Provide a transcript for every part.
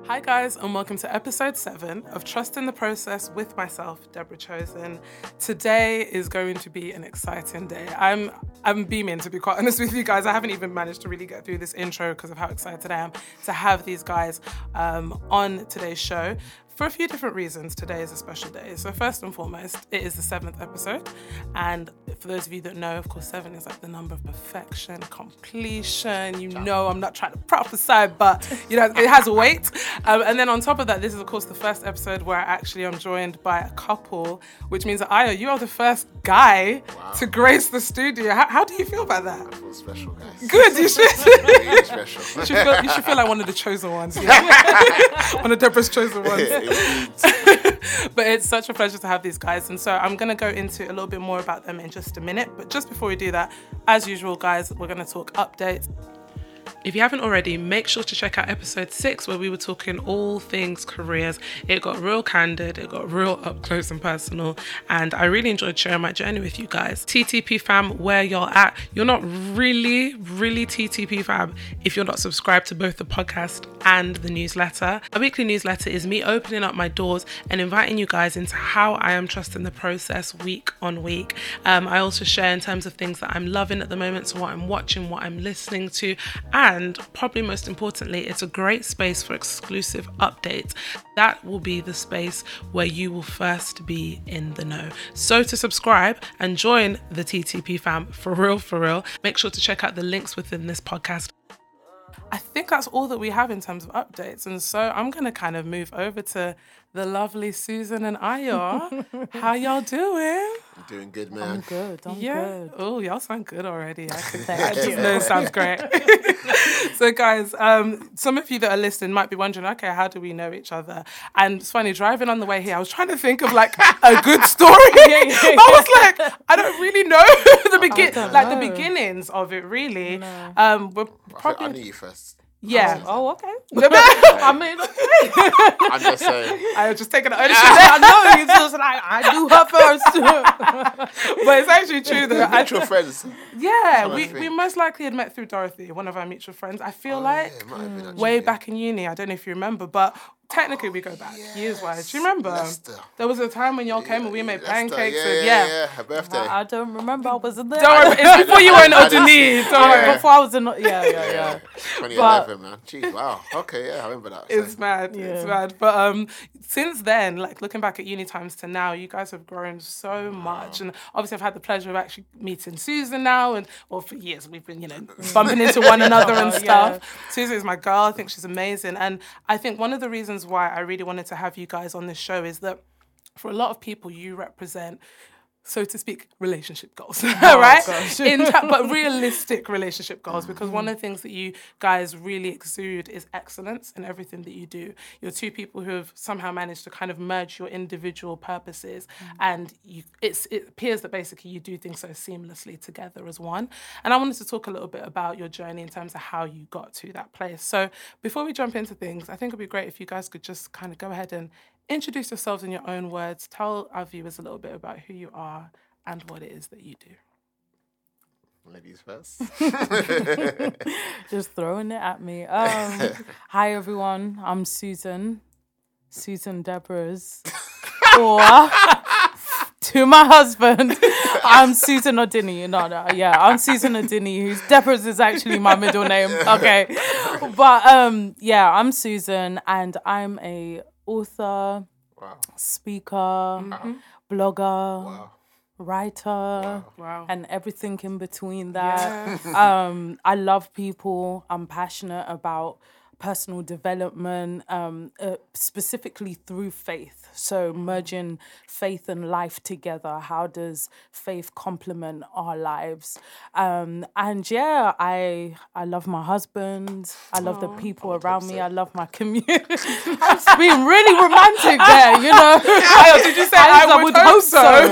Hi guys, and welcome to episode 7 of Trust in the Process with myself, Deborah Chosen. Today is going to be an exciting day. I'm beaming, to be quite honest with you guys. I haven't even managed to really get through this intro because of how excited I am to have these guys on today's show. For a few different reasons, today is a special day. So first and foremost, it is the 7th episode. And for those of you that know, of course, 7 is like the number of perfection, completion. You know, I'm not trying to prophesy, but, you know, it has a weight. And then on top of that, this is, of course, the first episode where I actually am joined by a couple, which means that, Ayo, you are the first guy to grace the studio. How do you feel about that? I feel special, guys. Good, you should. Really special. You should feel like one of the chosen ones. Yeah? One of Deborah's chosen ones. But it's such a pleasure to have these guys, and so I'm going to go into a little bit more about them in just a minute. But just before we do that, as usual, guys, we're going to talk updates. If you haven't already, make sure to check out episode 6 where we were talking all things careers. It got real candid, it got real up close and personal, and I really enjoyed sharing my journey with you guys. TTP fam, where you're at, you're not really TTP fam if you're not subscribed to both the podcast and the newsletter. A weekly newsletter is me opening up my doors and inviting you guys into how I am trusting the process week on week. I also share in terms of things that I'm loving at the moment, so what I'm watching, what I'm listening to, and probably most importantly, it's a great space for exclusive updates. That will be the space where you will first be in the know. So to subscribe and join the TTP fam, for real, make sure to check out the links within this podcast. I think that's all that we have in terms of updates. And so I'm going to kind of move over to the lovely Susan and Ayo. How y'all doing? I'm doing good, man. I'm good. Good. Oh, y'all sound good already. I Thank just you. know it sounds great. So guys, some of you that are listening might be wondering, okay, how do we know each other? And it's funny, driving on the way here, I was trying to think of like a good story. I was like, I don't really know the beginnings of it really. No. We're probably I knew you first. yeah. Oh, okay. I mean, I'm just saying. I was just taking the ownership. I know you just like I do her first. But it's actually true though. Mutual friends. Yeah, That's we most likely had met through Dorothy, one of our mutual friends. I feel Yeah, it might have been actually, way yeah. back in uni. I don't know if you remember, but technically we go back years-wise. Do you remember? Leicester. There was a time when y'all came and we made Leicester, pancakes. Yeah, her birthday. I don't remember. I wasn't there. Don't worry, it's before you were in Odini. Don't worry. Before I was in. Yeah. 2011, man. Jeez, wow. Okay, yeah, I remember that. It's mad. It's mad. But since then, like looking back at uni times to now, you guys have grown so much. And obviously I've had the pleasure of actually meeting Susan now. And well, for years we've been, bumping into one another and stuff. Yeah. Susan is my girl. I think she's amazing. And I think one of the reasons why I really wanted to have you guys on this show is that for a lot of people, you represent, so to speak, relationship goals, right? But realistic relationship goals, because one of the things that you guys really exude is excellence in everything that you do. You're two people who have somehow managed to kind of merge your individual purposes, and it appears that basically you do things so seamlessly together as one. And I wanted to talk a little bit about your journey in terms of how you got to that place. So before we jump into things, I think it'd be great if you guys could just kind of go ahead and introduce yourselves in your own words. Tell our viewers a little bit about who you are and what it is that you do. Ladies first. Just throwing it at me. Hi everyone. I'm Susan Deborah's. Or to my husband, I'm Susan Odini. No, I'm Susan Odini, who's Deborah's is actually my middle name. Okay. But I'm Susan, and I'm a author, speaker, blogger, writer, and everything in between that. I love people. I'm passionate about personal development, specifically through faith. So merging faith and life together. How does faith complement our lives? I love my husband. I love the people around me. I love my community. I'm just being really romantic there, Did you say I would hope so?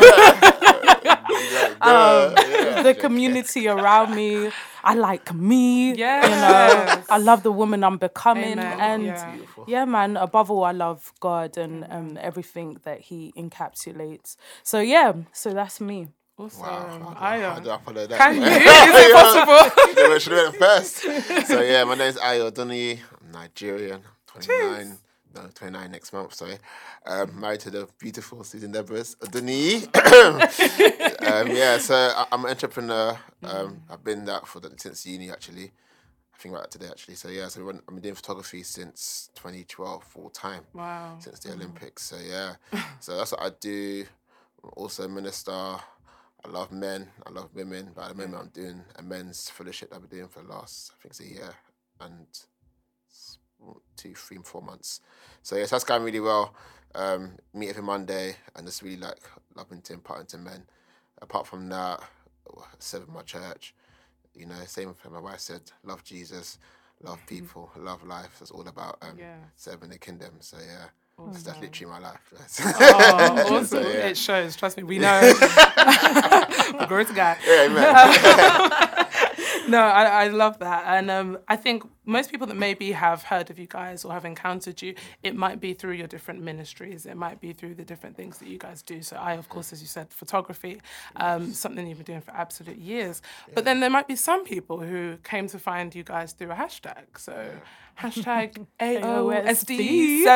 The community around me. I like me. Yes. I love the woman I'm becoming. Amen. And man, above all, I love God and everything that he encapsulates. So that's me. Awesome. Wow. How do I follow that? Can you? Is it possible? Should have went first. So my name's Ayo Oduni. I'm Nigerian, 29. No, 29 next month, sorry. Married to the beautiful Susan Deborahs, Denis. Yeah, so I'm an entrepreneur. I've been that since uni, actually. I think about that today, actually. So, yeah, so I've been doing photography since 2012, full time. Wow. Since the Olympics. So, yeah. So that's what I do. I'm also a minister. I love men. I love women. But at the moment, I'm doing a men's fellowship that I've been doing for the last, I think it's a year and 2, 3, 4 months. So, yes, that's going really well. Meet every Monday and just really like loving to impart into men. Apart from that, serve my church. You know, same thing my wife said, love Jesus, love people, love life. It's all about serving the kingdom. So, yeah. Awesome. That's literally my life. Oh, awesome. So, yeah. It shows. Trust me, we know. Glory to God. Yeah, amen. No, I love that. And I think most people that maybe have heard of you guys or have encountered you, it might be through your different ministries. It might be through the different things that you guys do. So of course, as you said, photography, something you've been doing for absolute years. Yeah. But then there might be some people who came to find you guys through a hashtag. So hashtag AOSD17.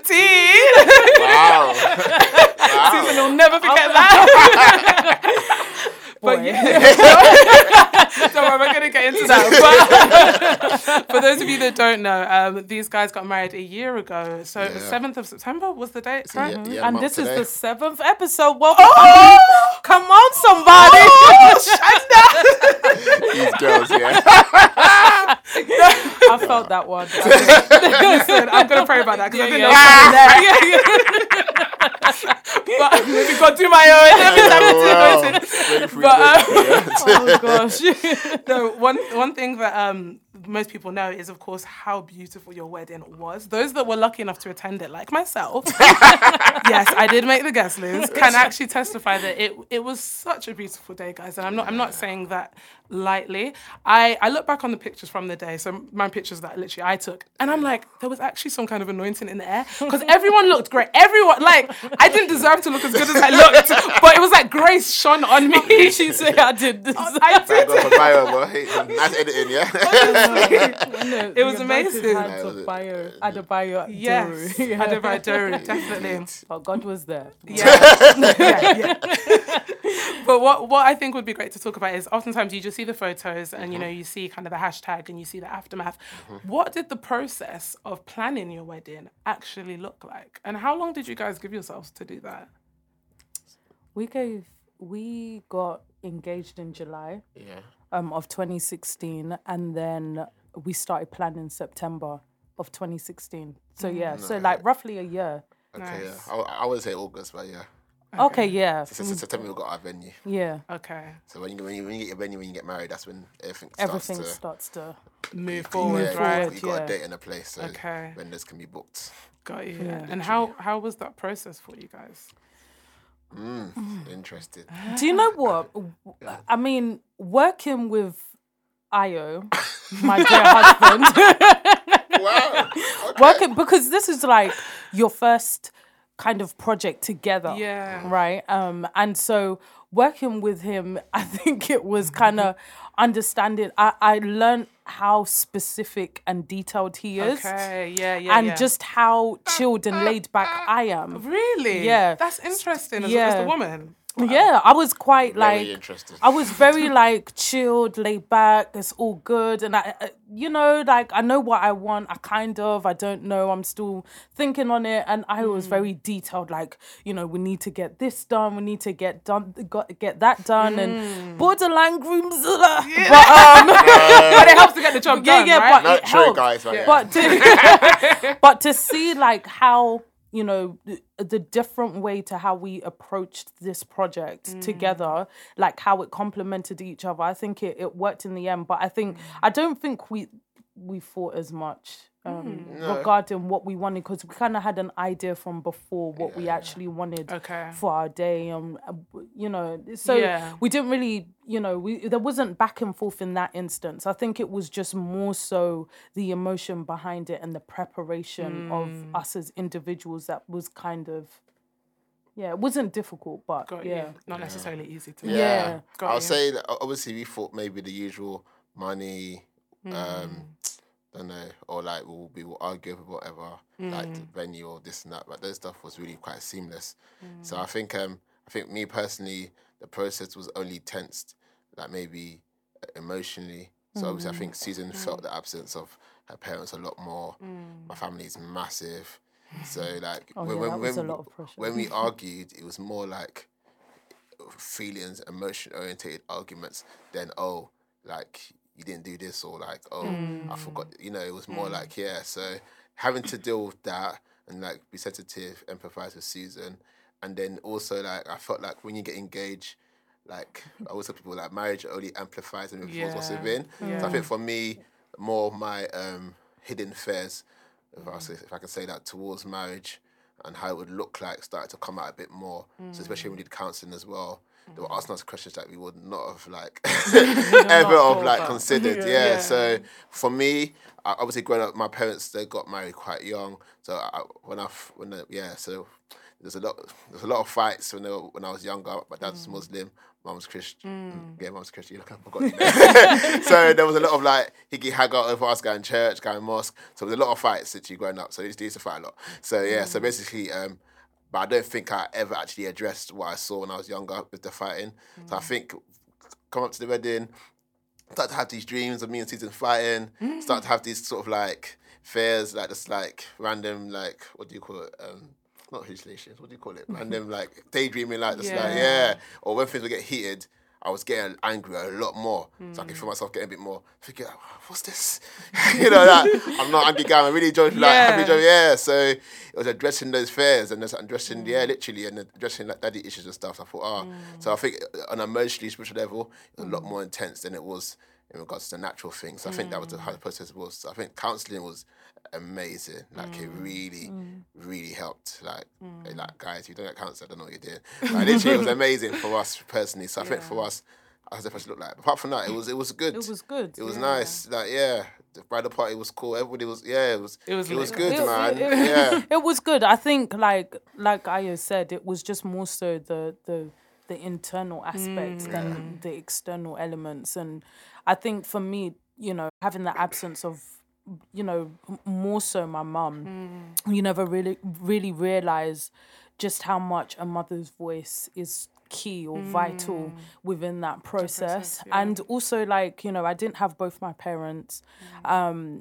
Wow. Susan will never forget that. But don't worry, we're going to get into that. But for those of you that don't know, these guys got married a year ago. So 7th of September was the date, correct? Yeah, and this is the 7th episode. Well, come on, somebody. These girls, yeah. I felt that one. Listen, I'm going to pray about that because I didn't know. But maybe God do my own. Oh gosh. No, one thing that most people know is, of course, how beautiful your wedding was. Those that were lucky enough to attend it, like myself, yes, I did make the guest list, can actually testify that it was such a beautiful day, guys. And I'm not saying that lightly. I look back on the pictures from the day, so my pictures that literally I took, and I'm like, there was actually some kind of anointing in the air because everyone looked great. Everyone, like, I didn't deserve to look as good as I looked, but it was like grace shone on me. She said I did this. I did. Nice editing, yeah. It was amazing. Adebayo. Yes, Adebayo Doru, definitely. But God was there. Yeah. But what I think would be great to talk about is oftentimes you just see the photos and you see kind of the hashtag and you see the aftermath. What did the process of planning your wedding actually look like? And how long did you guys give yourselves to do that? We got engaged in July of 2016, and then we started planning September of 2016. So so like roughly a year. Okay, nice. I would say August, but yeah. Okay, yeah. So September we got our venue. Yeah. Okay. So when you get your venue, when you get married, that's when everything starts to move forward, right? You got a date and a place, so vendors can be booked. Got you. Yeah. And how was that process for you guys? Interested. Do you know what? I mean, working with Ayo, my dear husband. Wow. Okay. Working, because this is like your first kind of project together. Yeah. Right? And so working with him, I think it was kind of understanding. I learned how specific and detailed he is. Okay, and just how chilled and laid back I am. Really? Yeah. That's interesting as a woman. Wow. Yeah, I was quite very interested. I was very like chilled, laid back. It's all good, and I know what I want. I don't know. I'm still thinking on it, and I was very detailed. Like, we need to get this done. We need to get that done, and borderline grooms. But it helps to get the job done. Yeah, right? but it helps. Guys, right? But to see like how. The different way to how we approached this project together, like how it complemented each other. I think it worked in the end, but I don't think we fought as much regarding what we wanted, because we kind of had an idea from before what we actually wanted for our day. We didn't really, there wasn't back and forth in that instance. I think it was just more so the emotion behind it and the preparation of us as individuals that was kind of, it wasn't difficult, but not necessarily easy to do. Yeah. I'll say that obviously we thought maybe the usual money, don't know, or like we will argue over whatever, like the venue or this and that. But those stuff was really quite seamless. So I think me personally, the process was only tensed, like maybe emotionally. So obviously, I think Susan felt the absence of her parents a lot more. My family is massive, so like when we argued, it was more like feelings, emotion-orientated arguments than like you didn't do this or like I forgot. It was more like so having to deal with that and like be sensitive, empathize with Susan, and then also like I felt like when you get engaged, like I always tell people like marriage only amplifies and reveals what's within. So I think for me, more my hidden fears, if I can say that, towards marriage and how it would look like started to come out a bit more. So especially when we did counselling as well, they were asking us questions that we would not have like ever have like considered. So for me, obviously growing up, my parents, they got married quite young. So so there's a lot of fights when I was younger. My dad's Muslim, mum was Christian. Yeah, mum was Christian. Look, I forgot. So there was a lot of like higgy haggle over us going church, going mosque. So there was a lot of fights since you growing up. So they used to fight a lot. So so basically, but I don't think I ever actually addressed what I saw when I was younger with the fighting. So I think come up to the wedding, start to have these dreams of me and Susan fighting. Start to have these sort of like fears, like just like random like what do you call it? Not hallucinations. What do you call it? Random like daydreaming, like just or when things would get heated, I was getting angry a lot more. So I could feel myself getting a bit more. Thinking, what's this? That I'm not angry guy. I'm really enjoying So it was addressing those fears and just addressing literally and addressing like daddy issues and stuff. I thought so I think on an emotionally spiritual level, it was a lot more intense than it was in regards to the natural things. So I think that was how the process was. So I think counselling was amazing. Like it really, really helped. Like guys, if you don't get counselling, I don't know what you're doing. Like literally, it was amazing for us personally. So I think for us, as if I should look like. Apart from that, it was good. It was good. It was nice. Like the bridal party was cool. Everybody was it was good, man. It was good. I think like Ayo said, it was just more so the internal aspects than the external elements. And I think for me, having the absence of more so my mum, you never really realize just how much a mother's voice is key or vital within that process. And also like, I didn't have both my parents. I'm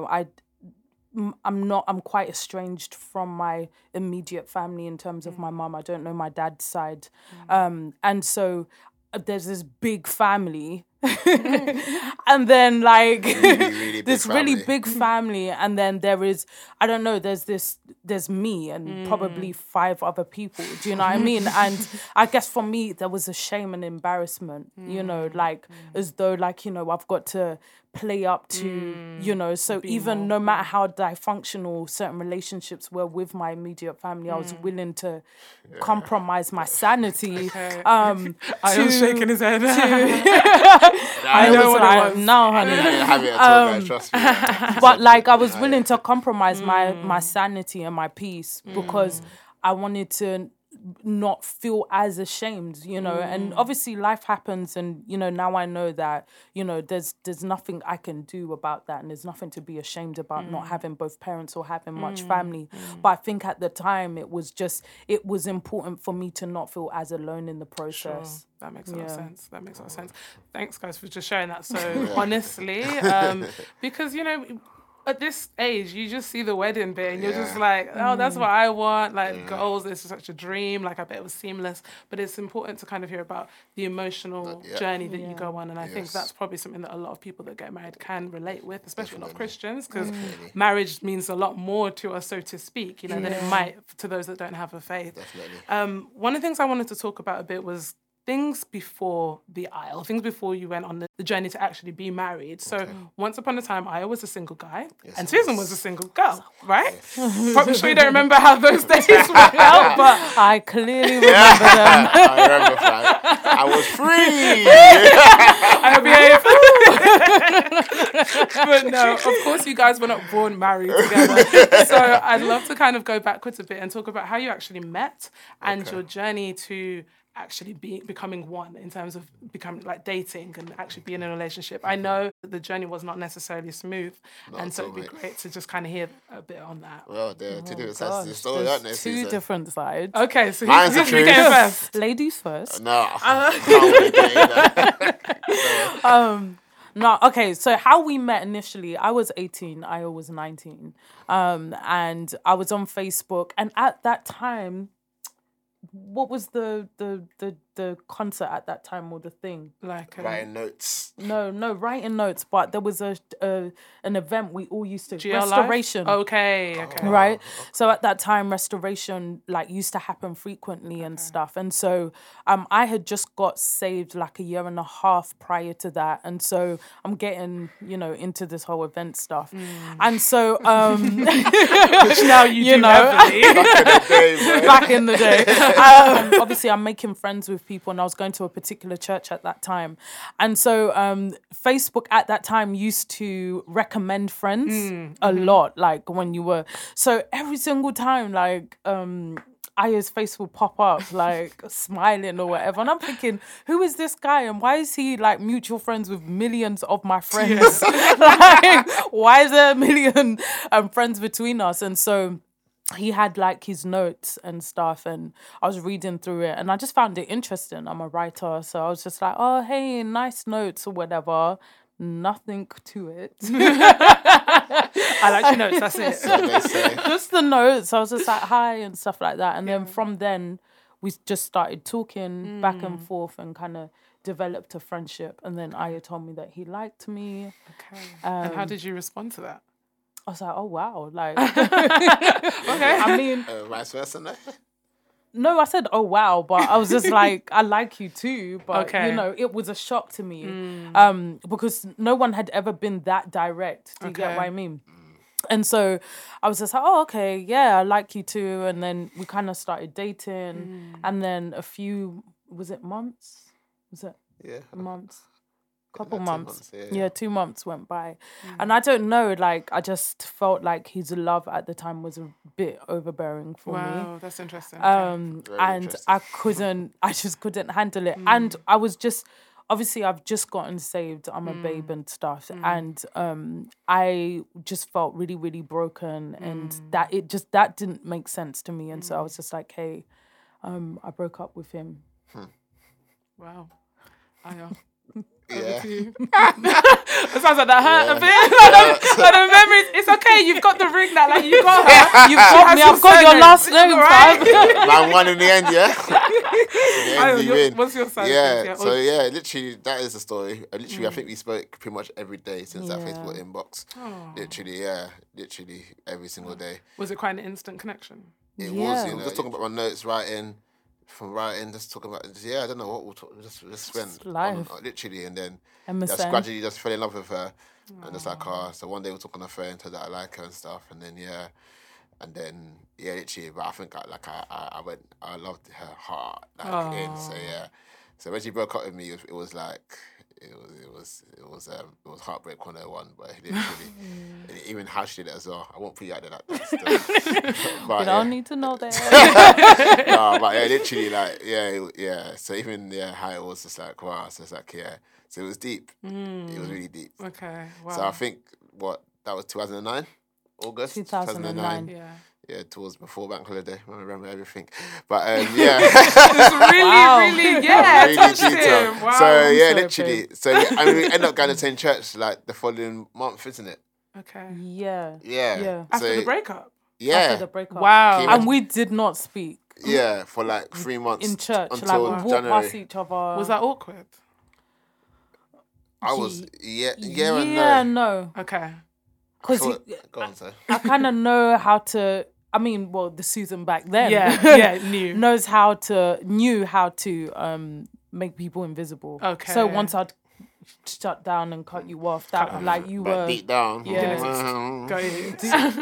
quite estranged from my immediate family in terms of my mum. I don't know my dad's side. And so there's this big family and then like this really big family, and then there is, I don't know, there's me and probably 5 other people, do you know what I mean? And I guess for me there was a shame and embarrassment, like as though like I've got to play up to so even no matter how dysfunctional certain relationships were with my immediate family, I was willing to compromise my sanity. I was shaking his head. I know what it was. No, honey. Have it at all, guys, trust me. But like I was willing to compromise my sanity and my peace because I wanted to not feel as ashamed, and obviously life happens, and now I know that there's nothing I can do about that, and there's nothing to be ashamed about not having both parents or having much family. But I think at the time it was important for me to not feel as alone in the process. Sure. That makes a lot of sense. Thanks guys for just sharing that so honestly, because at this age, you just see the wedding bit and you're just like, oh, that's what I want. Like, goals, this is such a dream. Like, I bet it was seamless. But it's important to kind of hear about the emotional journey that you go on. And I think that's probably something that a lot of people that get married can relate with, especially a lot of Christians, because marriage means a lot more to us, so to speak, than it might to those that don't have a faith. Definitely. One of the things I wanted to talk about a bit was things before the aisle, things before you went on the journey to actually be married. So once upon a time, I was a single guy and Susan was a single girl, right? Probably sure you don't remember how those days went out, but I clearly remember them. I remember that. I was free. I behave. But no, of course you guys were not born married together. So I'd love to kind of go backwards a bit and talk about how you actually met and your journey to actually becoming one in terms of becoming like dating and actually being in a relationship. I know that the journey was not necessarily smooth, and so it'd be great to just kind of hear a bit on that. Well, there are two different sides to the story, aren't there? Two different sides. Okay, so Mine's the who's truth. getting first? Ladies first. No, I can't really get that. No, okay, so how we met initially, I was 18, I was 19. And I was on Facebook, and at that time, what was the concert at that time, or the thing? Like Writing notes. No, writing notes, but there was an event we all used to GL Restoration. Life? Okay. Right. So at that time, Restoration like used to happen frequently and stuff. And so I had just got saved like a year and a half prior to that. And so I'm getting, into this whole event stuff. And so which now you do heavily. Back in the day. Obviously I'm making friends with people, and I was going to a particular church at that time. And so Facebook at that time used to recommend friends a lot, like when you were. So every single time, like Aya's face will pop up, like smiling or whatever. And I'm thinking, who is this guy? And why is he like mutual friends with millions of my friends? Like, why is there a million friends between us? And so he had like his notes and stuff, and I was reading through it, and I just found it interesting. I'm a writer, so I was just like, oh, hey, nice notes or whatever. Nothing to it. I like your notes, that's it. So they say. Just the notes. I was just like, hi, and stuff like that. And then from then, we just started talking back and forth and kind of developed a friendship. And then Aya told me that he liked me. Okay. And how did you respond to that? I was like, oh, wow. Like, Okay. I mean, Vice versa, no? no, I said, oh, wow. But I was just like, I like you too. But, Okay. it was a shock to me because no one had ever been that direct. Do you get what I mean? And so I was just like, oh, okay, yeah, I like you too. And then we kind of started dating. And then a few, was it months? Was it months? Couple like 2 months. months, Yeah, 2 months went by. And I don't know, like, I just felt like his love at the time was a bit overbearing for me. Wow, that's interesting. And I just couldn't handle it. And I was just, obviously I've just gotten saved. I'm a babe and stuff. And I just felt really, really broken. And that didn't make sense to me. And so I was just like, hey, I broke up with him. Wow. Aya. Yeah. It sounds like that hurt a bit. Like the memories. It's okay. You've got the ring that, like, you got her. You've got me. I've got your last name, right? Man won in the end, yeah? In the end, you win. What's your side? Yeah, so yeah, literally, that is the story. Literally, I think we spoke pretty much every day since that Facebook inbox. Literally every single day. Was it quite an instant connection? It was, just talking about my notes, just talking about, I don't know what we'll talk, just went life. on, literally, and then MSN. just gradually just fell in love with her, and just like, so one day we'll talk on the phone, told that I like her and stuff, and then literally, but I think I loved her heart, so when she broke up with me, it was like, it was heartbreak 101, but literally, even how she did it as well. I won't put you out there like that. But, you don't need to know that. No, but literally, like, So even how it was just like, wow. So it's like, So it was deep. It was really deep. Okay. Wow. So I think that was 2009, August 2009. Yeah. Yeah, towards before bank holiday. I remember everything. But It's really, really touched detailed. him. Wow. So literally. So we end up going to the same church like the following month, isn't it? Okay. Yeah. After the breakup? Yeah. After the breakup. Wow. And we did not speak. Yeah, for like 3 months. In church. Until like, we January. walked past each other. Was that awkward? I was, and no. Okay. Because go on, sir. I kind of know how to, the Susan back then knew how to make people invisible. Okay. So once I'd shut down and cut you off, that like you were beat down. Yeah. Go ahead.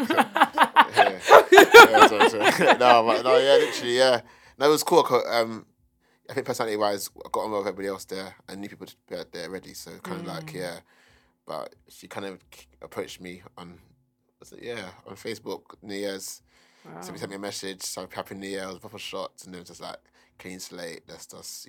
Literally. No, it was cool. I think personality-wise, I got on with everybody else there. I knew people there already, so kind of like, But she kind of approached me on Facebook, New Year's. Wow. So we sent me a message, so Happy New Year, I was proper shots, and then just like clean slate. Let's just,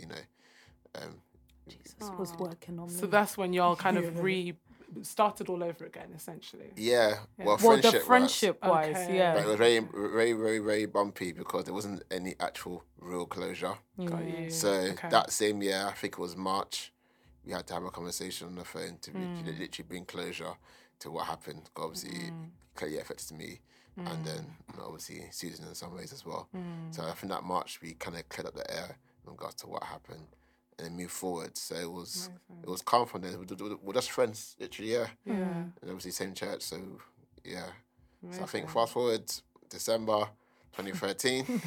Jesus was working on me. So that's when y'all kind of started all over again, essentially. Yeah. Well, the friendship-wise, Okay. yeah. But it was very, very, very, very bumpy because there wasn't any actual real closure. Got you. So that same year, I think it was March, we had to have a conversation on the phone to literally bring closure to what happened. Obviously, it clearly affected me, and then obviously Susan in some ways as well. So I think that March we kind of cleared up the air in regards to what happened, and then move forward. So it was calm from there. We're just friends, literally, and obviously same church. So so I think fast forward December 2013.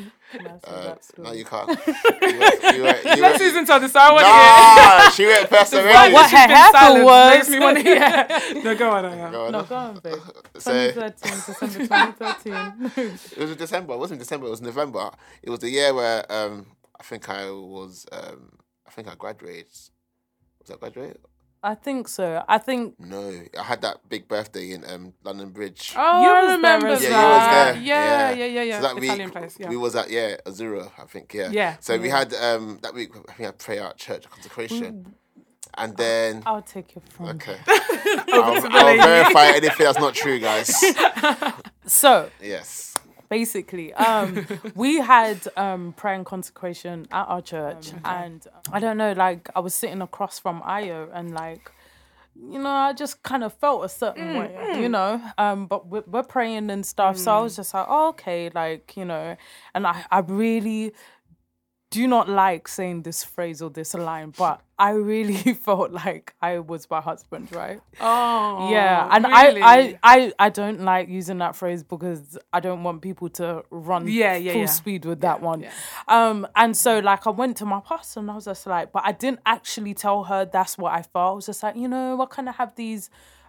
No, you can't. Let Susan tell this. I want Nah, she went first already. What her happened was... Makes me want to hear. No, go on. No, go on, babe. So, 2013, December 2013. it was in December. It wasn't December. It was November. It was the year where I think I graduated. Was I graduated? I think so. I think... No, I had that big birthday in London Bridge. Oh, You I was remember there that. as well. Yeah. So that Italian week, place, we was at Azura, I think, Yeah. So we had that week, I think we had prayer at church, consecration. And then... I'll take your phone. Okay. I'll verify anything that's not true, guys. So... Yes. Basically, we had prayer and consecration at our church, and I don't know, like I was sitting across from Ayo, and like, I just kind of felt a certain way, but we're praying and stuff, so I was just like, oh, okay, like, and I really do not like saying this phrase or this line, but I really felt like I was my husband, right? Oh, yeah, and really? I don't like using that phrase because I don't want people to run full speed with that one. Yeah. And so like I went to my pastor and I was just like, but I didn't actually tell her that's what I felt. I was just like, I kind of have these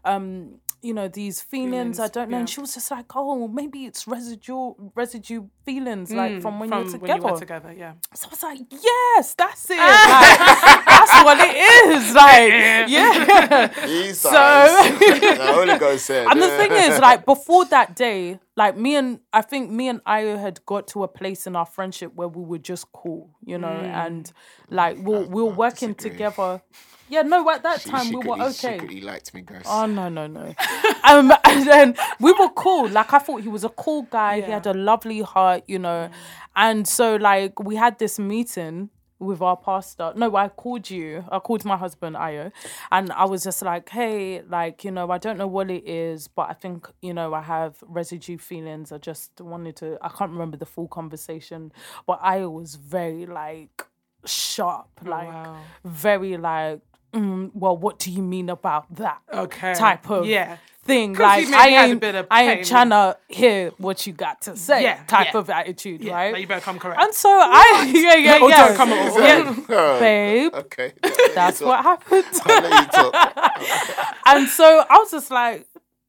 these feelings, I don't know. And she was just like, oh, maybe it's residue feelings, like from when you were together. When you were together, yeah. So I was like, yes, that's it. Like, that's what it is. Like, yeah. These So, the Holy Ghost said. and the thing is, like, before that day, like I think me and Ayo had got to a place in our friendship where we were just cool, and like we were working together. Yeah, no, at that time we were okay. Secretly liked me, guys. Oh, no. And then we were cool. Like, I thought he was a cool guy. Yeah. He had a lovely heart, And so, like, we had this meeting with our pastor. No, I called my husband, Ayo. And I was just like, hey, like, I don't know what it is, but I think, I have residue feelings. I just wanted to... I can't remember the full conversation. But Ayo was very, like, sharp. Like, very, like... well, what do you mean about that? Okay. Type of thing. 'Cause Like, he maybe had a bit of I ain't pain. trying to hear what you got to say. Yeah, Type yeah. of attitude, Yeah, right? like you better come correct. And so I, Or don't come at all. yeah, babe, Okay. that's what happened. I'll let you talk. And so I was just like,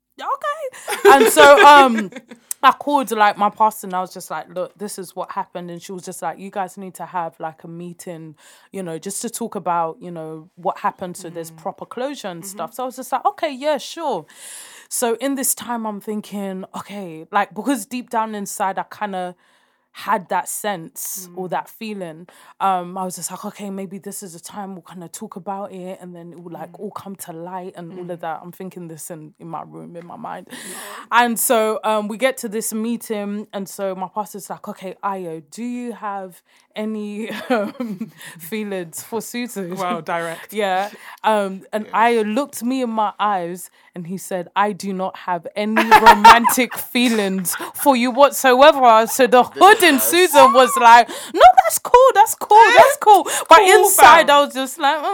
okay. And so I called like my pastor and I was just like, look, this is what happened. And she was just like, you guys need to have like a meeting, just to talk about, what happened so there's proper closure and stuff. So I was just like, okay, yeah, sure. So in this time I'm thinking, okay, like because deep down inside I kind of had that sense or that feeling, I was just like, okay, maybe this is a time we'll kind of talk about it and then it will like all come to light and all of that. I'm thinking this in my room, in my mind. And so we get to this meeting and so my pastor's like, okay, Ayo, do you have any feelings for Susan? Wow, direct. Yeah. And Ayo looked me in my eyes and he said, I do not have any romantic feelings for you whatsoever. So the hood in Susan was like, no, that's cool. But inside I was just like,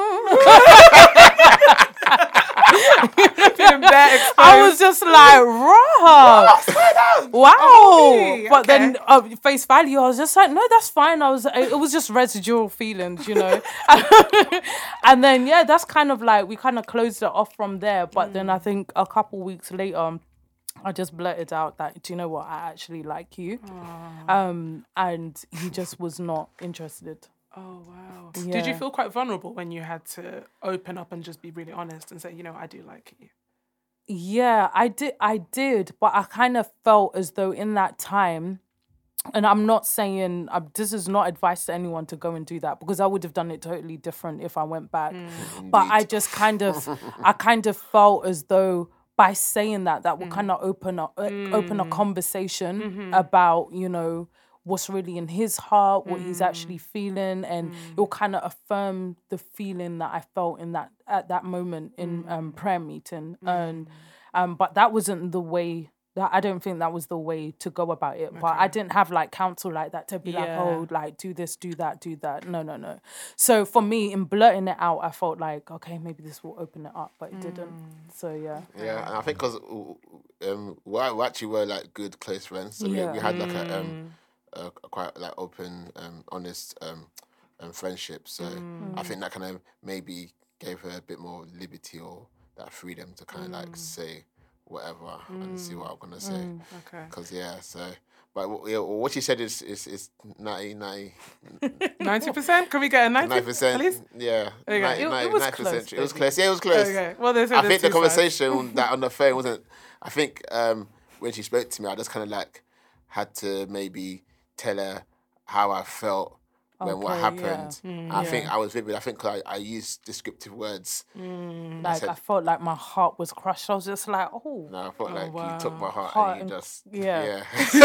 I was just like, raw. Wow. But then face value, I was just like, no, that's fine. It was just residual feelings, And then, that's kind of like, we kind of closed it off from there. But then I think a couple weeks later, I just blurted out that, do you know what, I actually like you. And he just was not interested. Oh, wow. Yeah. Did you feel quite vulnerable when you had to open up and just be really honest and say, I do like you? Yeah, I did. But I kind of felt as though in that time, And I'm not saying this is not advice to anyone to go and do that, because I would have done it totally different if I went back. But I just kind of felt as though by saying that would kind of open a conversation about, you know, what's really in his heart, what he's actually feeling, and it'll kind of affirm the feeling that I felt in that at that moment in prayer meeting. And but that wasn't the way. I don't think that was the way to go about it. But I didn't have like counsel like that to be like, oh, like do this, do that, do that. No. So for me, in blurting it out, I felt like, okay, maybe this will open it up, but it didn't. So yeah. Yeah, and I think because we actually were like good close friends, so we had like a quite like open, honest friendship. So I think that kind of maybe gave her a bit more liberty or that freedom to kind of like say whatever and see what I'm gonna say. Okay. Because but what she said is 90%. Can we get a 90? 90%. Please? Yeah. Okay. It was close. It was close. Yeah, it was close. Okay. Well, I think the conversation that on the phone wasn't. I think when she spoke to me, I just kind of like had to maybe tell her how I felt when what happened. I think I was vivid. I think I used descriptive words. Like I felt like my heart was crushed. I was just like, oh. No, I felt like you took my heart and you just yeah. So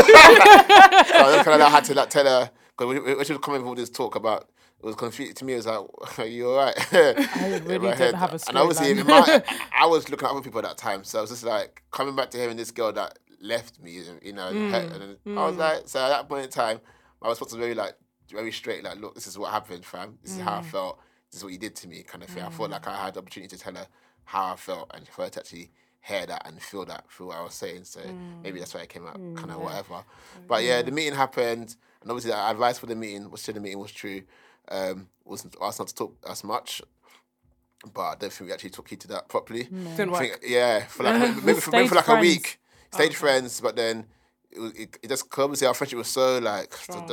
I just kind of had to like tell her, because when she was coming with all this talk about, it was confusing to me. It was like, are you all right? I really didn't have a straight and obviously, I was looking at other people at that time, so I was just like coming back to hearing this girl that left me, you know, and I was like, so at that point in time, my response was very straight, like, look, this is what happened, fam. This is how I felt. This is what you did to me, kind of thing. I felt like I had the opportunity to tell her how I felt and for her to actually hear that and feel what I was saying. So maybe that's why it came out, kind of whatever. But yeah, the meeting happened, and obviously the advice for the meeting was the meeting was true. Wasn't asked not to talk as much, but I don't think we actually took heed to that properly. Didn't work. For like maybe for like a week, stayed friends, but then. It just obviously our friendship was so like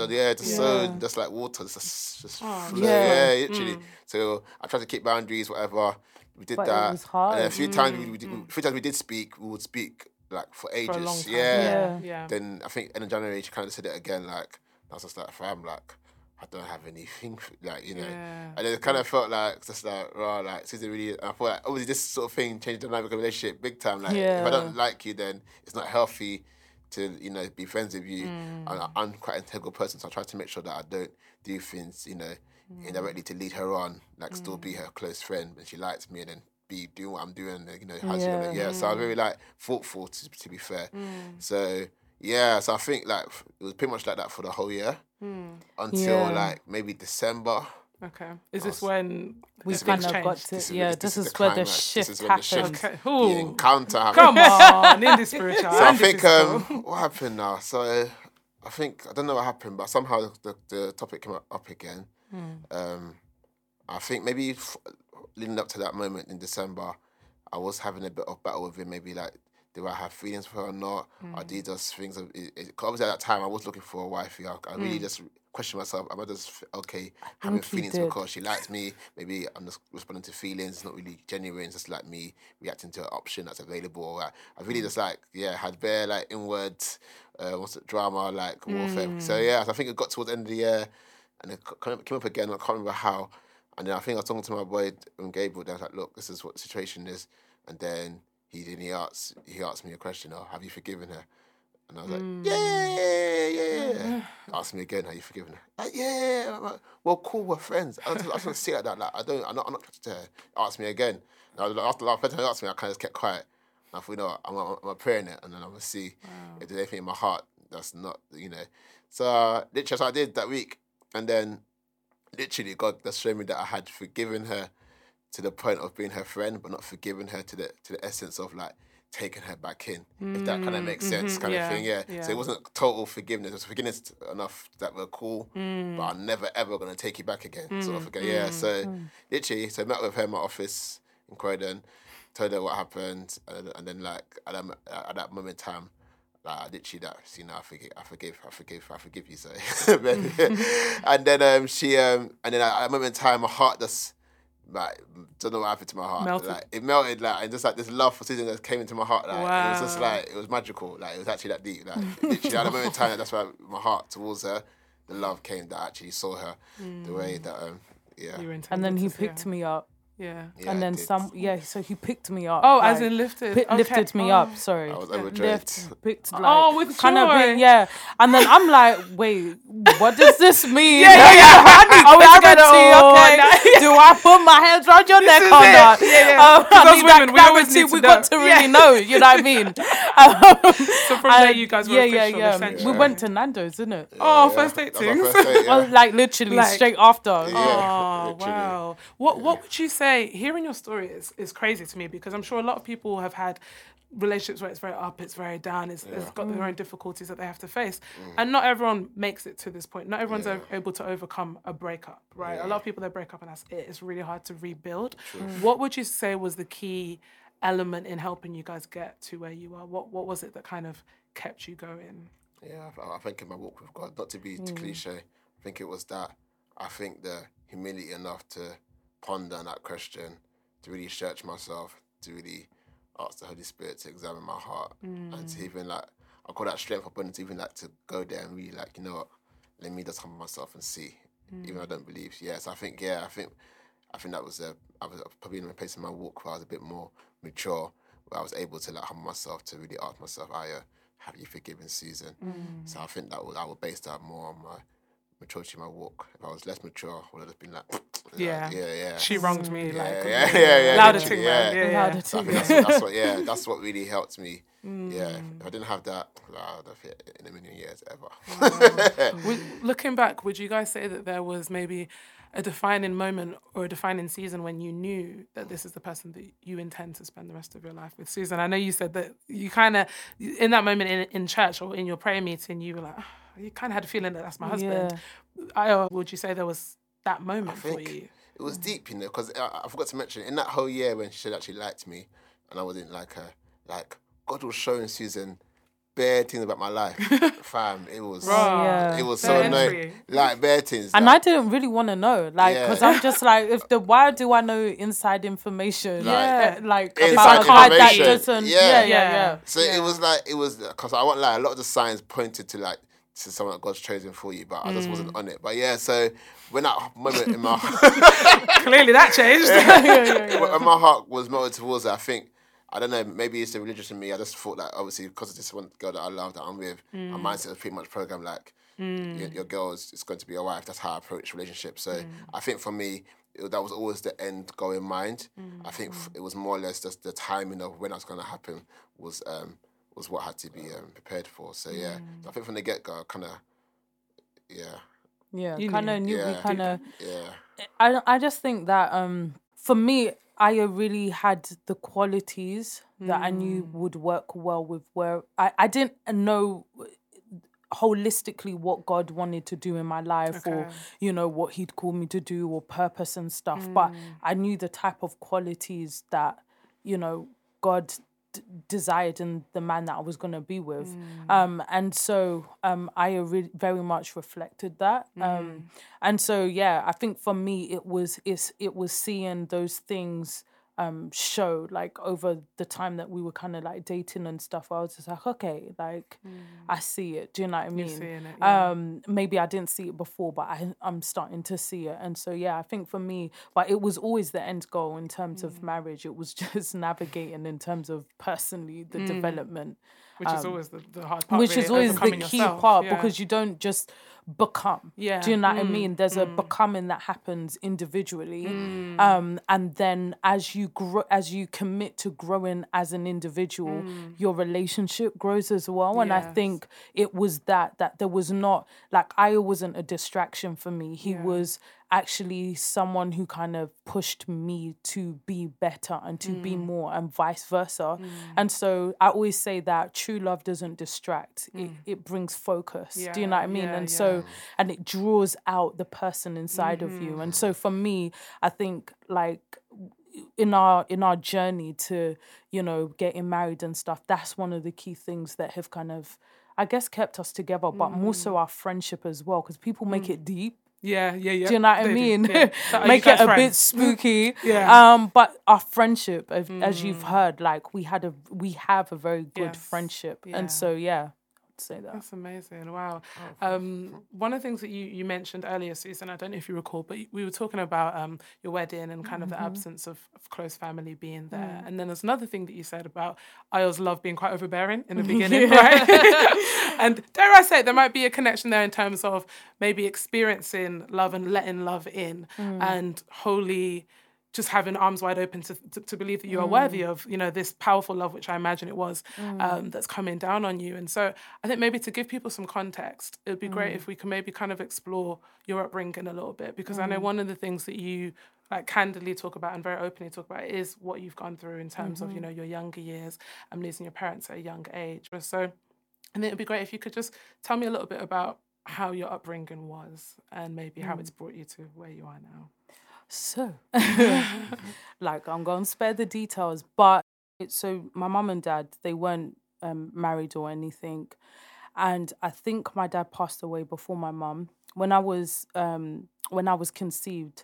just like water, just literally. So I tried to keep boundaries, whatever. We did that. It was hard. And then a few times we did speak. We would speak like for ages. For a long time. Yeah. Then I think end of January she kind of said it again. Like I was just like, fam, like I don't have anything, like, you know. Yeah. And it kind of felt like just like, raw, like Susan really. I thought like obviously this sort of thing changed the dynamic of the relationship big time. Like if I don't like you, then it's not healthy to, you know, be friends with you. I'm quite an integral person, so I try to make sure that I don't do things, you know, indirectly to lead her on, like still be her close friend when she likes me, and then be doing what I'm doing, you know, how's she gonna, so I was very like thoughtful to be fair. So so I think like it was pretty much like that for the whole year until like maybe December. Okay. Is this when we kind of got to? This is where the shift happened. Okay. The encounter happened. Come on, in the spiritual. So I think what happened now? So I think I don't know what happened, but somehow the topic came up again. I think maybe leading up to that moment in December, I was having a bit of battle with him. Maybe like, do I have feelings for her or not? Are these just things? Obviously at that time I was looking for a wifey. I really just questioned myself. Am I just having feelings because she likes me? Maybe I'm just responding to feelings. It's not really genuine. It's just like me reacting to an option that's available. I really just had bare like inward drama, like warfare. So I think it got towards the end of the year, and it came up again. I can't remember how. And then I think I was talking to my boy Gabriel. I was like, look, this is what the situation is. And then he asked me a question. Oh, have you forgiven her? And I was like, yeah. Asked me again, have you forgiven her? Like, yeah. I'm like, well, cool, we're friends. I just don't see it like that. Like, I'm not attracted to her. Asked me again. And after the last time he asked me, I kind of just kept quiet. And I thought, you know what, I'm gonna pray in it, and then I'm gonna see if there's anything in my heart that's not, you know. So literally, so I did that week, and then literally God just showed me that I had forgiven her to the point of being her friend, but not forgiven her to the essence of like taking her back in, if that kind of makes sense, kind of thing. Yeah. So it wasn't total forgiveness. It was forgiveness enough that we're cool, but I'm never ever gonna take you back again, sort of again. So literally, so I met with her in my office in Croydon, told her what happened, and then like at that moment in time, like literally I forgive you. So and then at that moment in time, my heart just like, don't know what happened to my heart. Melted. Like, it melted, like, and just like this love for Susan that came into my heart. Like, Wow. it was just like, it was magical. Like, it was actually that deep. Like, literally, at the moment in time, that's why my heart towards her, the love came that I actually saw her the way that, yeah. You were And then intended he to see picked her. me up. Yeah. Yeah, And then I did. so he picked me up. Oh, as in lifted. Okay. Lifted me up, sorry. I was overjoyed. Picked, like, Oh, with kind of joy. yeah. And then I'm like, wait, what does this mean? Yeah. Are we clarity, okay? okay. Do I put my hands around your neck is or it. not? Yeah. I Because need us that women, we always clarity. need to We got know. to really know, you know what I mean? So from there, you guys were official, We essentially. went to Nando's, isn't it? Oh, Yeah, first date that's my too. first date, yeah. Well, like literally Like- straight after. Oh, literally. wow. What would you say, hearing your story is crazy to me, because I'm sure a lot of people have had relationships where it's very up, it's very down, it's got their own difficulties that they have to face. And not everyone makes it to this point. Not everyone's able to overcome a breakup, right? A lot of people, they break up and that's it. It's really hard to rebuild. What would you say was the key element in helping you guys get to where you are? What was it that kind of kept you going? Yeah, I think in my walk with God, not to be too cliche, I think it was that. I think the humility enough to ponder on that question, to really search myself, to really ask the Holy Spirit to examine my heart, and to even like, I call that strength upon to even like to go there and really like, you know what, let me just humble myself and see, even though I don't believe. Yes, I think that was I was probably in a place in my walk where I was a bit more mature, where I was able to like humble myself to really ask myself, have you forgiven Susan? So I think I would base that more on my maturity in my walk. If I was less mature, I would have just been like, yeah. She wronged me, like, yeah. louder literally, thing, man. Yeah. Louder So I ting. think that's what really helped me. Yeah, if I didn't have that, I would have hit in a million years ever. Looking back, would you guys say that there was maybe a defining moment or a defining season when you knew that this is the person that you intend to spend the rest of your life with? Susan, I know you said that you kind of, in that moment in church or in your prayer meeting, you were like, you kind of had a feeling that that's my husband. Would you say there was that moment for you? It was deep, you know, because I forgot to mention, in that whole year when she actually liked me and I wasn't like her, like, God was showing Susan bare things about my life. Fam, it was it was so Bare annoying. entry. Like, bare things. And like, I didn't really want to know, like, Yeah. because I'm just like, why do I know inside information? Like Inside about a guy that information. doesn't. Yeah. Yeah. So it was because I won't lie, a lot of the signs pointed to like to someone that God's chosen for you, but I just wasn't on it. But yeah, so when that moment in my Clearly that changed. when my heart was melted towards it, I think, I don't know, maybe it's the religious in me. I just thought that obviously because of this one girl that I love that I'm with, my mindset was pretty much programmed like your girl is going to be your wife. That's how I approach relationships. So I think for me, that was always the end goal in mind. I think it was more or less just the timing of when that's going to happen was what had to be prepared for. So yeah, I think from the get go, kind of Yeah, You kind knew. of knew. Yeah. We kind of. yeah. I just think that for me, Aya really had the qualities that I knew would work well with where I didn't know holistically what God wanted to do in my life or, you know, what he'd called me to do or purpose and stuff. But I knew the type of qualities that, you know, God desired in the man that I was going to be with. And so I very much reflected that. And so, yeah, I think for me, it was seeing those things show like over the time that we were kind of like dating and stuff. I was just like, okay, like I see it. Do you know what I mean? seeing it, yeah. Maybe I didn't see it before, but I'm starting to see it. And so, yeah, I think for me, but it was always the end goal in terms of marriage. It was just navigating in terms of personally the development. Which is always the hard part. Which really, is always the overcoming key yourself. part Yeah. because you don't just become. Yeah. Do you know what I mean? There's a becoming that happens individually. And then as you grow, as you commit to growing as an individual, your relationship grows as well. And I Yes. think it was that there was not, like, Aya wasn't a distraction for me. He was actually someone who kind of pushed me to be better and to be more and vice versa. And so I always say that true love doesn't distract. It brings focus. Do you know what I mean? Yeah, And so, and it draws out the person inside of you. And so for me, I think like in our journey to, you know, getting married and stuff, that's one of the key things that have kind of, I guess, kept us together, but more so our friendship as well, because people make it deep. Yeah. Do you know what I They do, mean? yeah. So are you Make it guys a bit friends? spooky. Yeah. But our friendship, as you've heard, like we have a very good Yes. friendship, Yeah. and so yeah, I'd say that. That's amazing. Wow. One of the things that you mentioned earlier, Susan, I don't know if you recall, but we were talking about your wedding and kind of the absence of close family being there. And then there's another thing that you said about Ayo's love being quite overbearing in the beginning, right? And dare I say, there might be a connection there in terms of maybe experiencing love and letting love in and wholly just having arms wide open to believe that you are worthy of, this powerful love, which I imagine it was, that's coming down on you. And so I think maybe to give people some context, it would be great if we can maybe kind of explore your upbringing a little bit, because I know one of the things that you like candidly talk about and very openly talk about is what you've gone through in terms of, your younger years and losing your parents at a young age. So I think it'd be great if you could just tell me a little bit about how your upbringing was and maybe how it's brought you to where you are now. So, like, I'm going to spare the details, but so my mum and dad, they weren't married or anything. And I think my dad passed away before my mum. When I was conceived,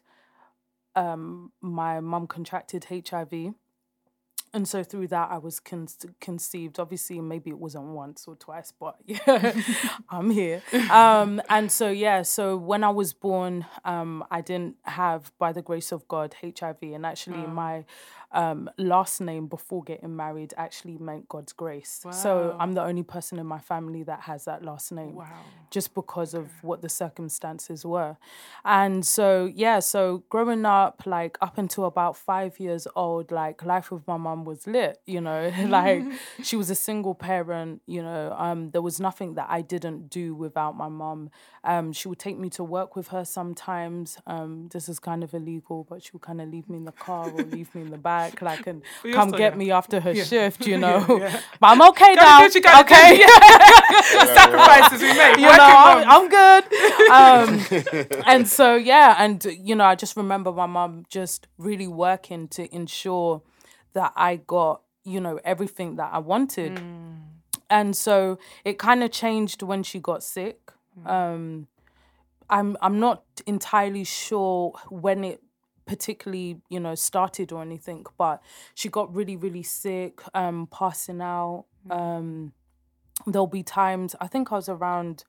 my mum contracted HIV. And so through that, I was conceived. Obviously, maybe it wasn't once or twice, but yeah, I'm here. And so, yeah, so when I was born, I didn't have, by the grace of God, HIV. And actually, my last name before getting married actually meant God's grace. Wow. So I'm the only person in my family that has that last name. Wow. Just because of what the circumstances were. And so, yeah, so growing up, like up until about 5 years old, like life with my mum was lit, like she was a single parent, there was nothing that I didn't do without my mum. She would take me to work with her sometimes. This is kind of illegal, but she would kind of leave me in the car or leave me in the back, like, and come get me after her shift, But I'm okay now. Okay. Sacrifices we make. I'm good. And so, yeah, and, I just remember my mum just really working to ensure that I got, everything that I wanted. And so it kind of changed when she got sick. I'm not entirely sure when it particularly, started or anything, but she got really, really sick, passing out. There'll be times, I think I was around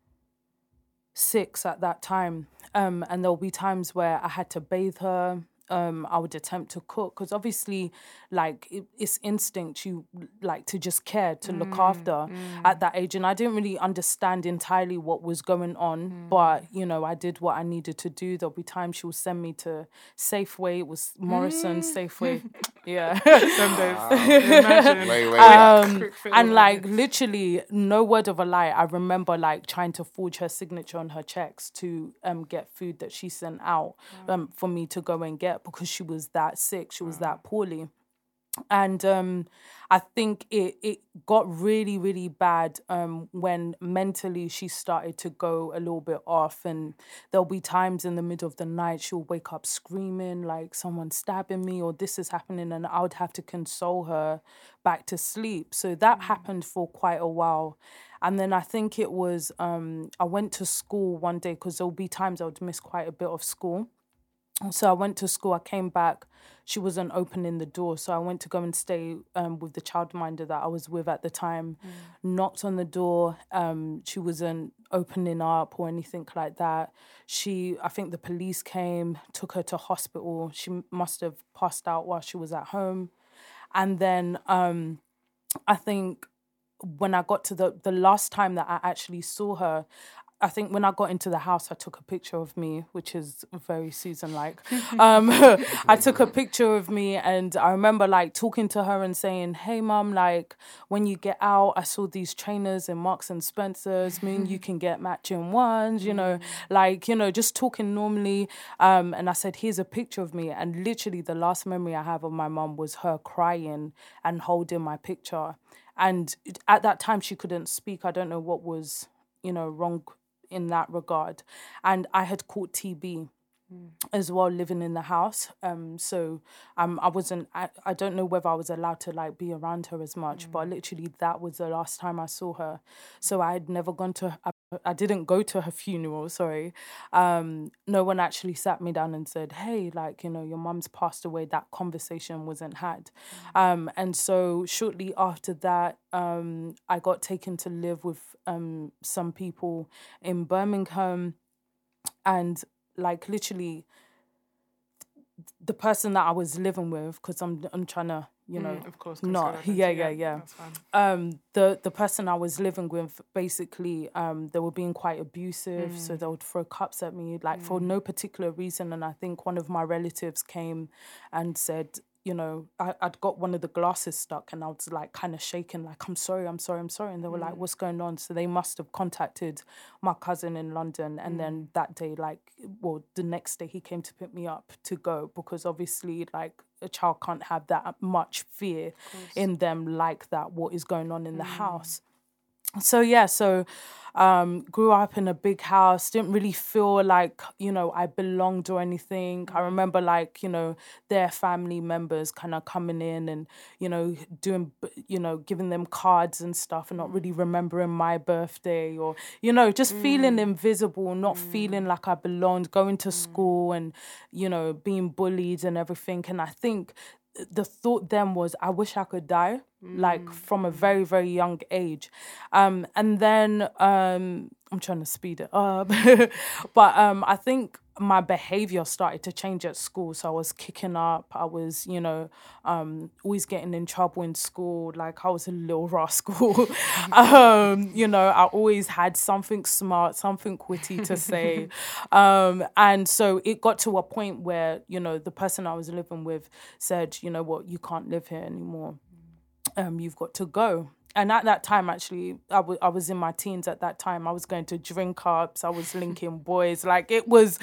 6 at that time, and there'll be times where I had to bathe her. I would attempt to cook because obviously, like, it's instinct. You like to just care, to look after at that age. And I didn't really understand entirely what was going on, but, I did what I needed to do. There'll be times she would send me to Safeway. It was Morrison's Safeway. Yeah. Some days. Imagine. Wait. And like literally no word of a lie, I remember like trying to forge her signature on her checks to get food that she sent out for me to go and get because she was that sick, she was that poorly. And I think it got really, really bad when mentally she started to go a little bit off. And there'll be times in the middle of the night she'll wake up screaming like someone's stabbing me or this is happening, and I would have to console her back to sleep. So that happened for quite a while. And then I think it was, I went to school one day because there'll be times I would miss quite a bit of school. So I went to school, I came back, she wasn't opening the door. So I went to go and stay with the childminder that I was with at the time, knocked on the door. She wasn't opening up or anything like that. I think the police came, took her to hospital. She must have passed out while she was at home. And then I think when I got to the last time that I actually saw her, I think when I got into the house, I took a picture of me, which is very Susan-like. I took a picture of me and I remember like talking to her and saying, hey, Mum, like when you get out, I saw these trainers in Marks and Spencer's, mean you can get matching ones, just talking normally. And I said, here's a picture of me. And literally the last memory I have of my mum was her crying and holding my picture. And at that time, she couldn't speak. I don't know what was, wrong in that regard. And I had caught TB. as well, living in the house. So I don't know whether I was allowed to like be around her as much, but literally that was the last time I saw her. So I had never gone to I didn't go to her funeral, sorry. No one actually sat me down and said, hey, like, your mum's passed away. That conversation wasn't had. And so shortly after that, I got taken to live with some people in Birmingham, and like literally the person that I was living with, because I'm trying to, of course, not, yeah. That's fine. The person I was living with, basically, they were being quite abusive, so they would throw cups at me, like for no particular reason. And I think one of my relatives came and said, I'd got one of the glasses stuck, and I was like kind of shaking, like, I'm sorry. And they were like, what's going on? So they must have contacted my cousin in London. And then that day, the next day he came to pick me up to go, because obviously like a child can't have that much fear in them like that, what is going on in the house. So grew up in a big house, didn't really feel like, I belonged or anything. I remember like, their family members kind of coming in and, doing, giving them cards and stuff, and not really remembering my birthday, or, just feeling invisible, not feeling like I belonged, going to school and, being bullied and everything. And I think the thought then was, I wish I could die, like from a very, very young age. And then I'm trying to speed it up. But I think my behavior started to change at school. So I was kicking up. I was, always getting in trouble in school. Like I was a little rascal. I always had something smart, something witty to say. And so it got to a point where, the person I was living with said, you know what, you can't live here anymore. You've got to go. And at that time, actually, I was in my teens at that time. I was going to drink ups. I was linking boys. Like, it was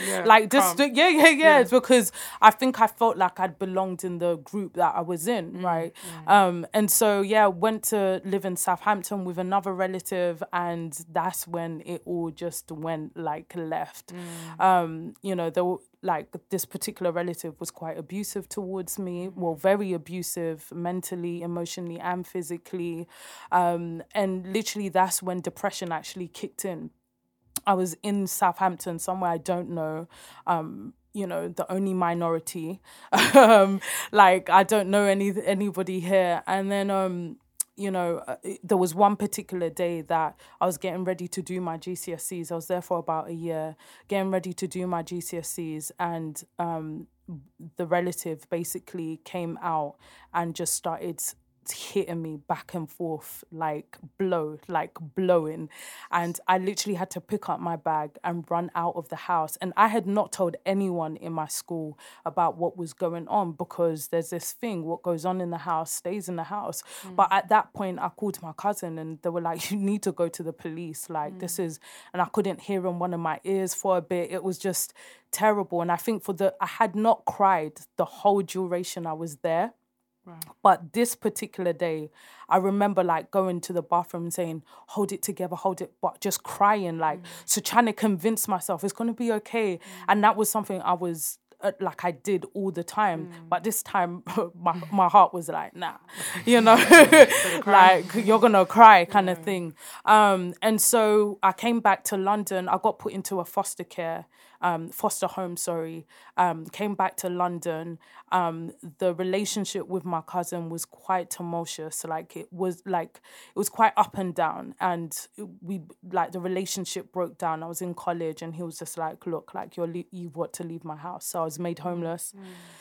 It's because I think I felt like I'd belonged in the group that I was in, right? And so, went to live in Southampton with another relative. And that's when it all just went, like, left. There were, like, this particular relative was quite abusive towards me. Well, very abusive, mentally, emotionally, and physically. And literally that's when depression actually kicked in. I was in Southampton, somewhere I don't know, the only minority. I don't know anybody here. And then, there was one particular day that I was getting ready to do my GCSEs. I was there for about a year, getting ready to do my GCSEs, and the relative basically came out and just started hitting me back and forth, like blowing. And I literally had to pick up my bag and run out of the house. And I had not told anyone in my school about what was going on, because there's this thing, what goes on in the house stays in the house. But at that point I called my cousin and they were like, you need to go to the police, like this is, and I couldn't hear in one of my ears for a bit. It was just terrible. And I think I had not cried the whole duration I was there. Right. But this particular day, I remember like going to the bathroom and saying, hold it together, but just crying, like, so trying to convince myself it's going to be okay. And that was something I was like I did all the time. But this time my heart was like, nah, like you're going to cry kind of thing. And so I came back to London. I got put into a foster home, came back to London. The relationship with my cousin was quite tumultuous. It was quite up and down, and the relationship broke down. I was in college and he was just like, look, like you've got to leave my house. So I was made homeless.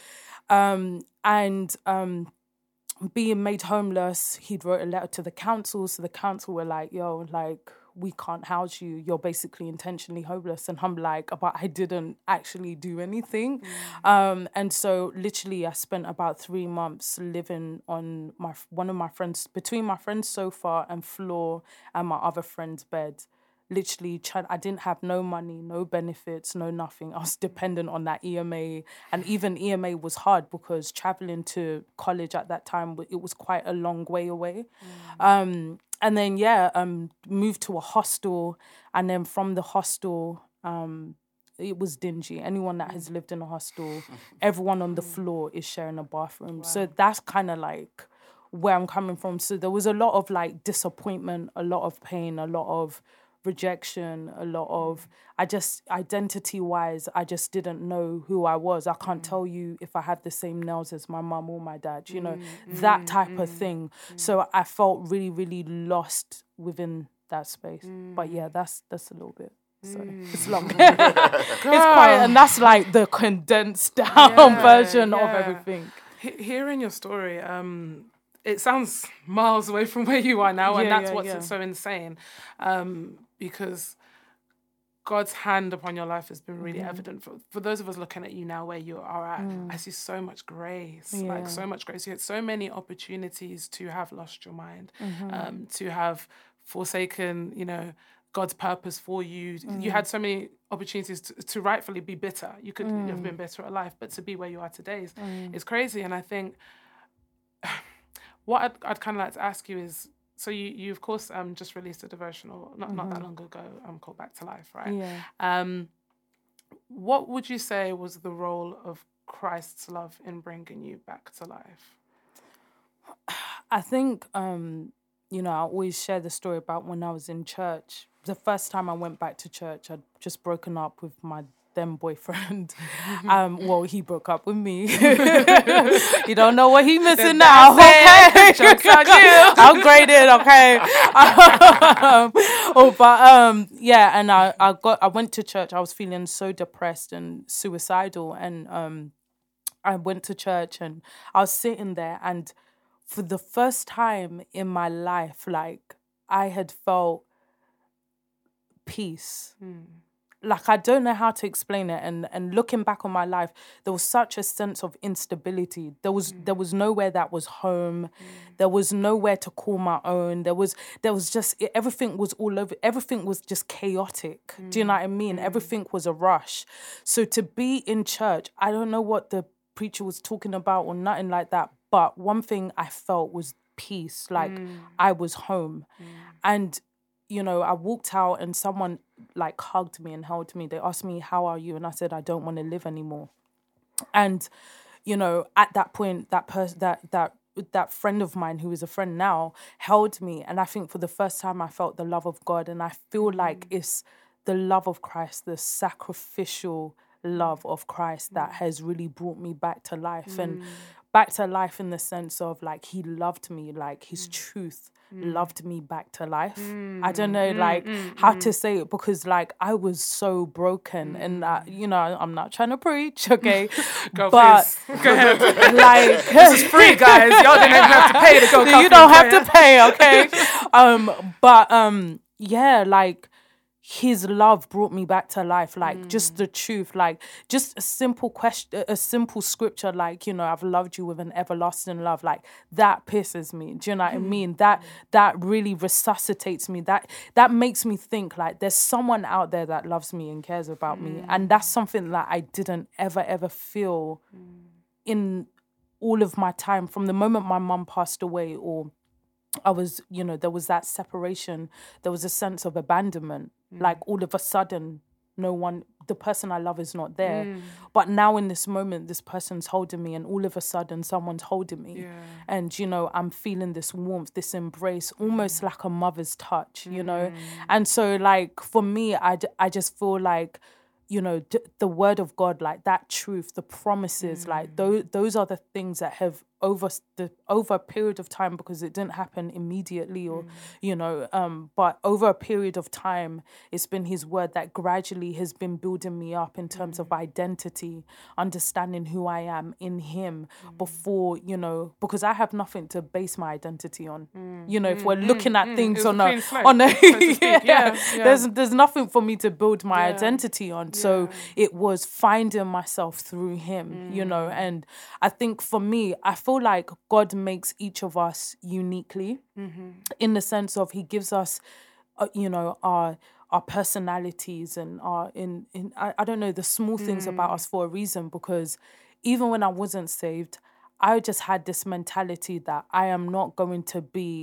Being made homeless, he'd wrote a letter to the council. So the council were like, yo, like, we can't house you. You're basically intentionally homeless. And I'm like, but I didn't actually do anything. And so literally I spent about 3 months living on between my friend's sofa and floor and my other friend's bed. Literally, I didn't have no money, no benefits, no nothing. I was dependent on that EMA. And even EMA was hard because traveling to college at that time, it was quite a long way away. And then, moved to a hostel. And then from the hostel, it was dingy. Anyone that has lived in a hostel, everyone on the floor is sharing a bathroom. So that's kind of like where I'm coming from. So there was a lot of like disappointment, a lot of pain, a lot of rejection, a lot of, identity-wise, I just didn't know who I was. I can't tell you if I had the same nails as my mum or my dad, you know, that type of thing. So I felt really, really lost within that space. But yeah, that's a little bit. So it's long. It's quiet, and that's like the condensed down version of everything. Hearing your story, it sounds miles away from where you are now, and that's what's so insane, because God's hand upon your life has been really evident. For those of us looking at you now where you are at, I see so much grace, like so much grace. You had so many opportunities to have lost your mind, to have forsaken, you know, God's purpose for you. You had so many opportunities to rightfully be bitter. You could have been better at life, but to be where you are today is crazy. And I think what I'd kind of like to ask you is, so you of course just released a devotional not that long ago called Back to Life, right? Yeah. What would you say was the role of Christ's love in bringing you back to life? I think, you know, I always share the story about when I was in church. The first time I went back to church, I'd just broken up with my then boyfriend. Well, he broke up with me. You don't know what he missing now, okay? Jokes on you. I'm graded, okay? Yeah, and I went to church. I was feeling so depressed and suicidal, and I went to church, and I was sitting there, and for the first time in my life, like, I had felt peace. Like, I don't know how to explain it. And looking back on my life, there was such a sense of instability. There was nowhere that was home. There was nowhere to call my own. There was just, everything was all over. Everything was just chaotic. Do you know what I mean? Everything was a rush. So to be in church, I don't know what the preacher was talking about or nothing like that. But one thing I felt was peace. Like, I was home. And, you know, I walked out and someone like hugged me and held me. They asked me, "How are you?" And I said, "I don't want to live anymore." And, you know, at that point, that friend of mine, who is a friend now, held me. And I think for the first time I felt the love of God. And I feel like it's the love of Christ, the sacrificial love of Christ that has really brought me back to life. And back to life in the sense of, like, he loved me, like, his truth loved me back to life. I don't know, like, how to say it, because, like, I was so broken. And, you know, I'm not trying to preach, okay? Go, but, please. Go ahead. Like, this is free, guys. Y'all didn't even have to pay to go. You don't have to pay, okay? Yeah, like, his love brought me back to life, like, just the truth, like, just a simple question, a simple scripture, like, you know, I've loved you with an everlasting love, like, that pisses me. Do you know what I mean? That really resuscitates me. That makes me think, like, there's someone out there that loves me and cares about me. And that's something that I didn't ever feel in all of my time, from the moment my mum passed away, or I was, you know, there was that separation. There was a sense of abandonment. Like, all of a sudden, the person I love is not there. But now in this moment, this person's holding me, and all of a sudden someone's holding me. Yeah. And, you know, I'm feeling this warmth, this embrace, almost like a mother's touch, you know? And so, like, for me, I just feel like, you know, the word of God, like, that truth, the promises, like, those are the things that have over a period of time, because it didn't happen immediately, or you know, but over a period of time, it's been his word that gradually has been building me up in terms of identity, understanding who I am in him, before, you know, because I have nothing to base my identity on. You know, if we're looking at things on a there's nothing for me to build my identity on. So it was finding myself through him, you know. And I think for me, I feel like God makes each of us uniquely, in the sense of he gives us, you know, our personalities and our I don't know, the small things about us for a reason. Because even when I wasn't saved, I just had this mentality that I am not going to be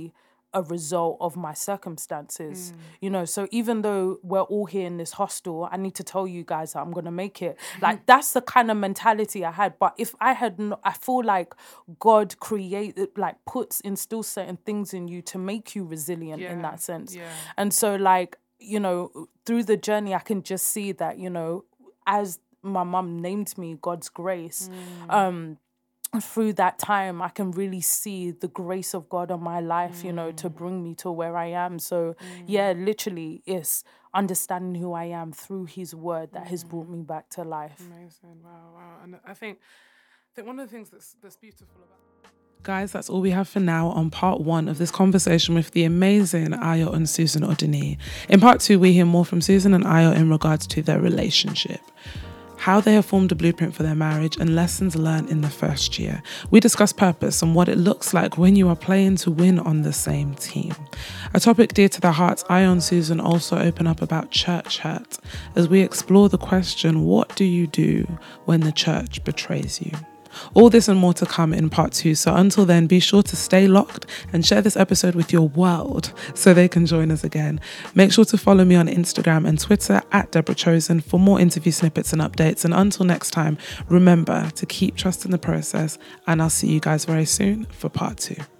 a result of my circumstances, you know. So even though we're all here in this hostel, I need to tell you guys that I'm gonna make it. Like, that's the kind of mentality I had. But if I had, I feel like God created, like, instills certain things in you to make you resilient in that sense. And so, like, you know, through the journey, I can just see that, you know, as my mum named me God's grace, through that time, I can really see the grace of God on my life, you know, to bring me to where I am. So, yeah, literally, it's understanding who I am through his word that has brought me back to life. Amazing. Wow. And I think one of the things that's beautiful about... Guys, that's all we have for now on part 1 of this conversation with the amazing Ayo and Susan Odini. In part 2, we hear more from Susan and Ayo in regards to their relationship, how they have formed a blueprint for their marriage, and lessons learned in the first year. We discuss purpose and what it looks like when you are playing to win on the same team. A topic dear to their hearts, Ayo and Susan also open up about church hurt as we explore the question, what do you do when the church betrays you? All this and more to come in part 2. So until then, be sure to stay locked and share this episode with your world so they can join us again. Make sure to follow me on Instagram and Twitter at Deborah Chosen for more interview snippets and updates. And until next time, remember to keep trusting the process, and I'll see you guys very soon for part 2.